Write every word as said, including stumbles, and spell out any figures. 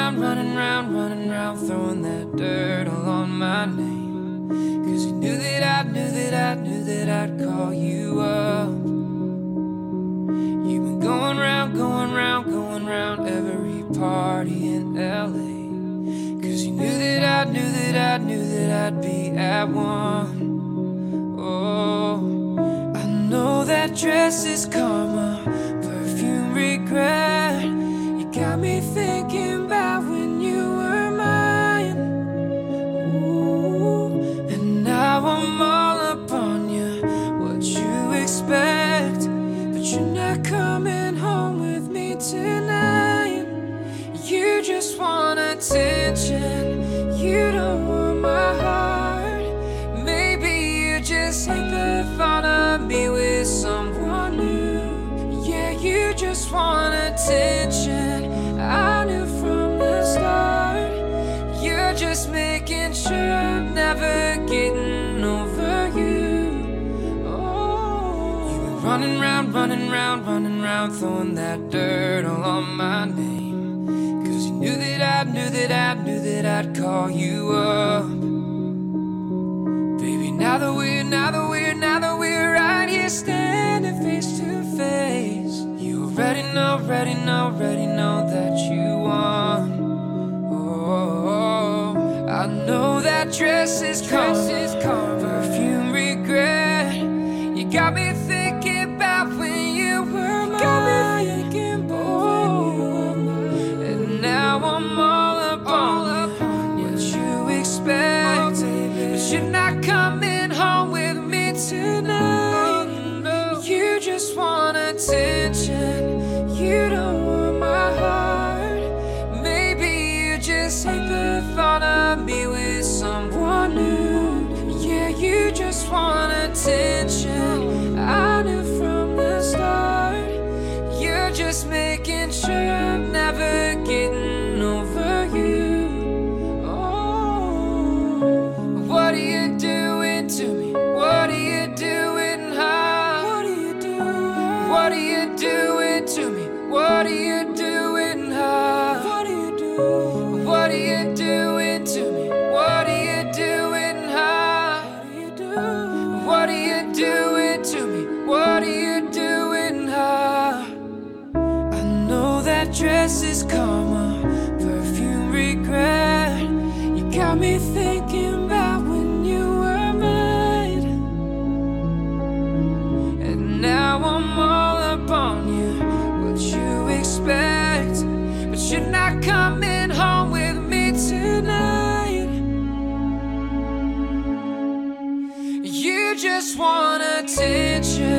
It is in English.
round, running round, running round, throwing that dirt all on my name. Cause you knew that I knew that I knew that I'd call you up. You've been going round, going round, going round every party in L A. Cause you knew that I knew that I knew that I'd be at one. Oh, I know that dress is karma, perfume regret. You got me thinking about when you were mine. Ooh, and now I'm all up on you. What you expect? But you're not coming home with me tonight. You just want attention. You don't want my heart. Maybe you just hate the thought of me with someone new. Yeah, you just want attention. I knew from the start. You're just making sure I'm never getting over you. Oh, you've been running round, running round, running round, throwing that dirt all on my name. Cause you knew that I knew that I knew that I'd call you up. Baby, now that we're, now that we're, now that we're right here standing face to face, you already know, already know, already know that you won. Oh, I know that dress is karma, perfume regret. You got me thinking about when you were mine. Got me thinking about when you were mine. And now I'm all up on what you expect. But you're not coming home with me tonight. You just want attention. You don't want my heart. Maybe you just hate the thought of me with someone new. Yeah, you just want attention. I knew from the start. You're just making sure I'm never getting over you. Oh, what are you doing to me? What are you doing, huh? What are you doing? What are you doing to me? What are you doing, huh? What are you doing? What are you doing to me? What are you doing, huh? What are you doing to me? What are you doing, huh? I know that dress is karma, perfume regret. You got me thinking about when you were mine. And now I'm all up on you. What you expect? But you're not coming home with me tonight. You just want attention.